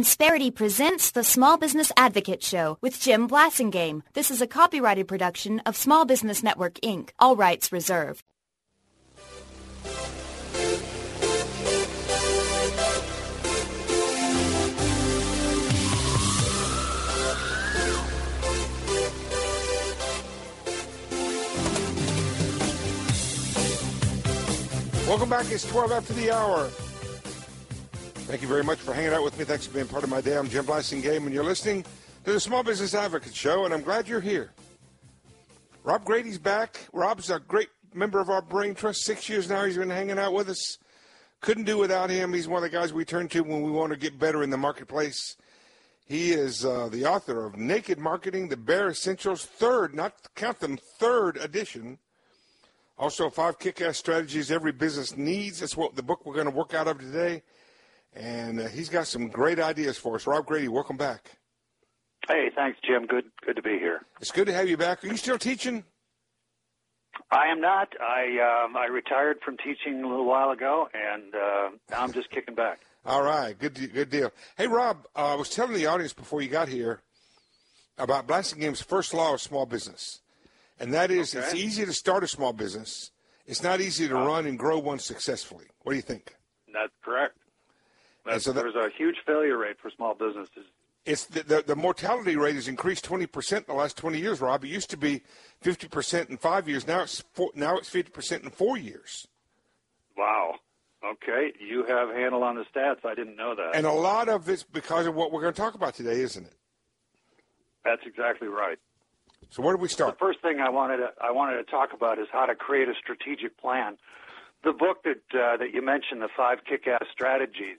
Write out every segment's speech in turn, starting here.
Insperity presents the Small Business Advocate Show with Jim Blasingame. This is a copyrighted production of Small Business Network, Inc., all rights reserved. Welcome back. It's 12 after the hour. Thank you very much for hanging out with me. Thanks for being part of my day. I'm Jim Blasingame, and you're listening to the Small Business Advocate Show, and I'm glad you're here. Rob Grady's back. Rob's a great member of our Brain Trust. 6 years now he's been hanging out with us. Couldn't do without him. He's one of the guys we turn to when we want to get better in the marketplace. He is the author of Naked Marketing, The Bare Essentials, third edition. Also, 5 kick-ass strategies every business needs. That's what the book we're going to work out of today. And he's got some great ideas for us. Rob Grady, welcome back. Hey, thanks, Jim. Good to be here. It's good to have you back. Are you still teaching? I am not. I retired from teaching a little while ago, and now I'm just kicking back. All right, good deal. Hey, Rob, I was telling the audience before you got here about Blasingame's first law of small business, and that is It's easy to start a small business. It's not easy to run and grow one successfully. What do you think? That's correct. There's a huge failure rate for small businesses. It's the mortality rate has increased 20% in the last 20 years, Rob. It used to be 50% in 5 years. Now it's 50% in 4 years. Wow. Okay. You have a handle on the stats. I didn't know that. And a lot of it's because of what we're going to talk about today, isn't it? That's exactly right. So where do we start? The first thing I wanted to talk about is how to create a strategic plan. The book that you mentioned, the 5 kick-ass strategies,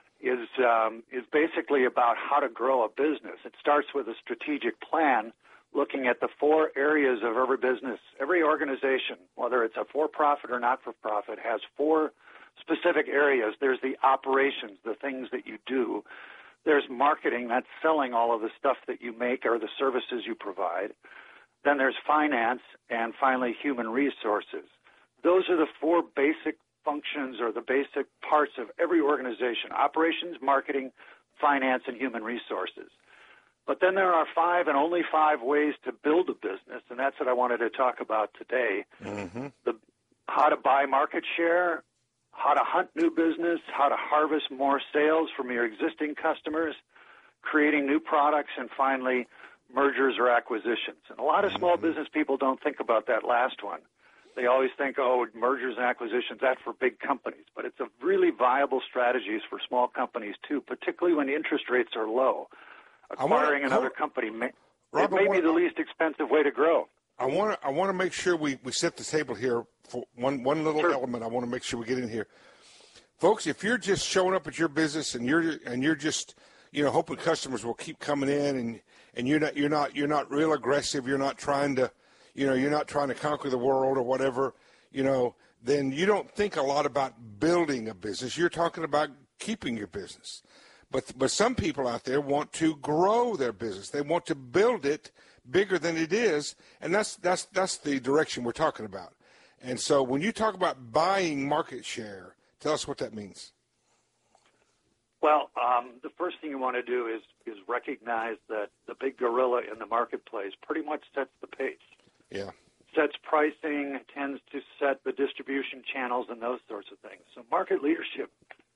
is basically about how to grow a business. It starts with a strategic plan, looking at the 4 areas of every business. Every organization, whether it's a for-profit or not-for-profit, has 4 specific areas. There's the operations, the things that you do. There's marketing, that's selling all of the stuff that you make or the services you provide. Then there's finance, and finally human resources. Those are the 4 basic functions or the basic parts of every organization: operations, marketing, finance, and human resources. But then there are 5 and only 5 ways to build a business, and that's what I wanted to talk about today. Mm-hmm. How to buy market share, how to hunt new business, how to harvest more sales from your existing customers, creating new products, and finally, mergers or acquisitions. And a lot of small business people don't think about that last one. They always think, mergers and acquisitions, that's for big companies. But it's a really viable strategies for small companies, too, particularly when interest rates are low. Acquiring another company may be the least expensive way to grow. I want to make sure we set the table here for one little element. I want to make sure we get in here. Folks, if you're just showing up at your business and you're just hoping customers will keep coming in and you're not real aggressive, you're not trying to conquer the world or whatever, then you don't think a lot about building a business. You're talking about keeping your business. But some people out there want to grow their business. They want to build it bigger than it is, and that's the direction we're talking about. And so when you talk about buying market share, tell us what that means. Well, the first thing you want to do is recognize that the big gorilla in the marketplace pretty much sets the pace. Yeah. Sets pricing, tends to set the distribution channels and those sorts of things. So market leadership,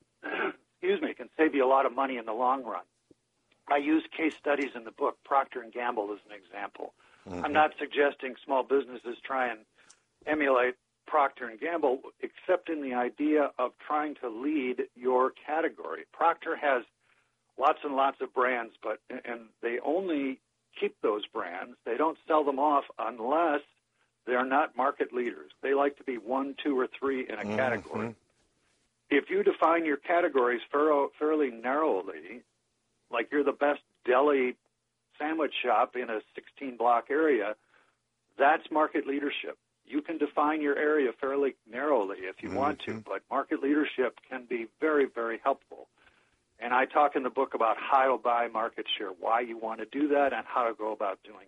can save you a lot of money in the long run. I use case studies in the book. Procter & Gamble is an example. Mm-hmm. I'm not suggesting small businesses try and emulate Procter & Gamble, except in the idea of trying to lead your category. Procter has lots and lots of brands, and they only keep those brands. They don't sell them off unless they're not market leaders. They like to be 1, 2, or 3 in a category. If you define your categories fairly narrowly, like you're the best deli sandwich shop in a 16-block area, that's market leadership. You can define your area fairly narrowly if you want to, but market leadership can be very, very helpful. And I talk in the book about how to buy market share, why you want to do that, and how to go about doing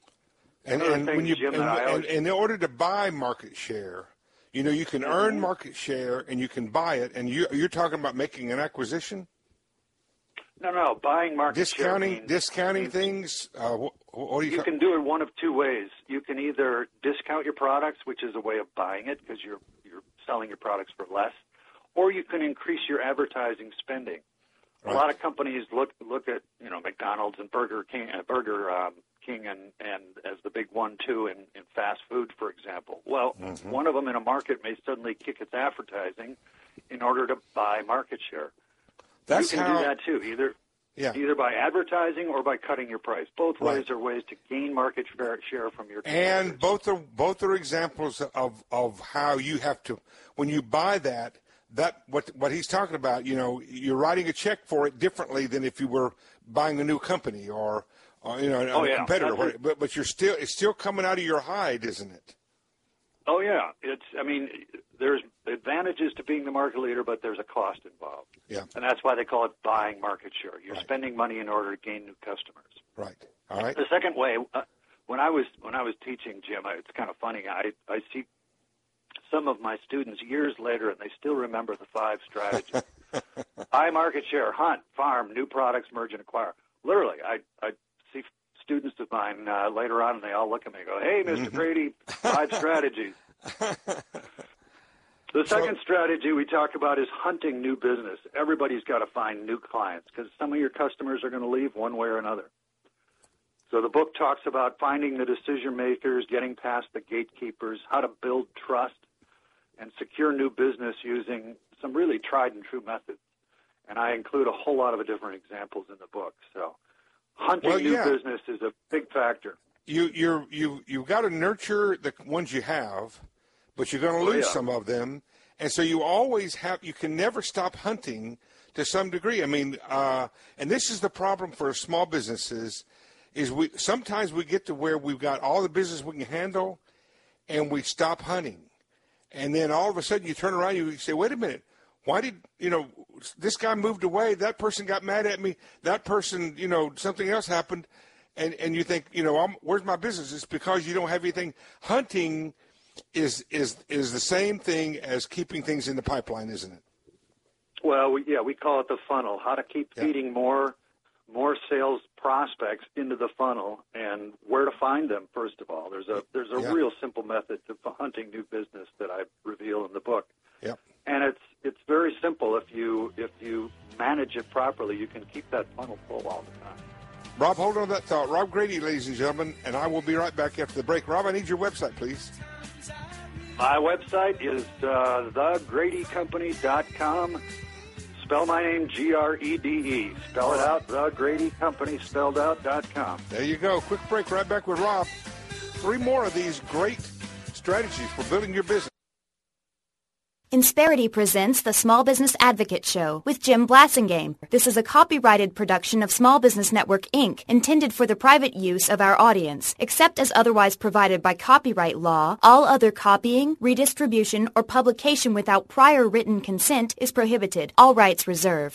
it. In order to buy market share, you can earn market share and you can buy it. And you're talking about making an acquisition? No, buying market share means discounting things. What do you can do it one of two ways. You can either discount your products, which is a way of buying it because you're selling your products for less, or you can increase your advertising spending. Right. A lot of companies look at McDonald's and Burger King and as the big one too in fast food, for example. Well, one of them in a market may suddenly kick its advertising in order to buy market share. You can do that too, either by advertising or by cutting your price. Both ways are ways to gain market share from your competitors. And both are examples of how you have to, when you buy that what he's talking about, you're writing a check for it differently than if you were buying a new company or a competitor. But it's still coming out of your hide, isn't it? Oh yeah, there's advantages to being the market leader, but there's a cost involved. Yeah. And that's why they call it buying market share. You're spending money in order to gain new customers. Right. All right. The second way, when I was teaching, Jim, it's kind of funny. I see some of my students years later, and they still remember the 5 strategies. Buy market share, hunt, farm, new products, merge, and acquire. Literally, I see students of mine later on, and they all look at me and go, "Hey, Mr. Grady, 5 strategies." The second strategy we talk about is hunting new business. Everybody's got to find new clients because some of your customers are going to leave one way or another. So the book talks about finding the decision makers, getting past the gatekeepers, how to build trust, and secure new business using some really tried and true methods. And I include a whole lot of different examples in the book. So hunting new business is a big factor. You've got to nurture the ones you have, but you're going to lose some of them. And so you can never stop hunting to some degree. And this is the problem for small businesses is sometimes we get to where we've got all the business we can handle and we stop hunting. And then all of a sudden you turn around and you say, wait a minute, why did, this guy moved away, that person got mad at me, that person, something else happened, and you think, where's my business? It's because you don't have anything. Hunting is the same thing as keeping things in the pipeline, isn't it? Well, we call it the funnel, how to keep feeding more sales prospects into the funnel and where to find them, first of all. There's a real simple method to hunting new business that I reveal in the book. Yep. And it's very simple. If you manage it properly, you can keep that funnel full all the time. Rob, hold on to that thought. Rob Grady, ladies and gentlemen, and I will be right back after the break. Rob, I need your website, please. My website is thegradycompany.com. Spell my name, Grede. Spell it out, thegradycompany, spelled out.com. There you go. Quick break, right back with Rob. 3 more of these great strategies for building your business. Insperity presents the Small Business Advocate Show with Jim Blasingame. This is a copyrighted production of Small Business Network, Inc., intended for the private use of our audience. Except as otherwise provided by copyright law, all other copying, redistribution, or publication without prior written consent is prohibited. All rights reserved.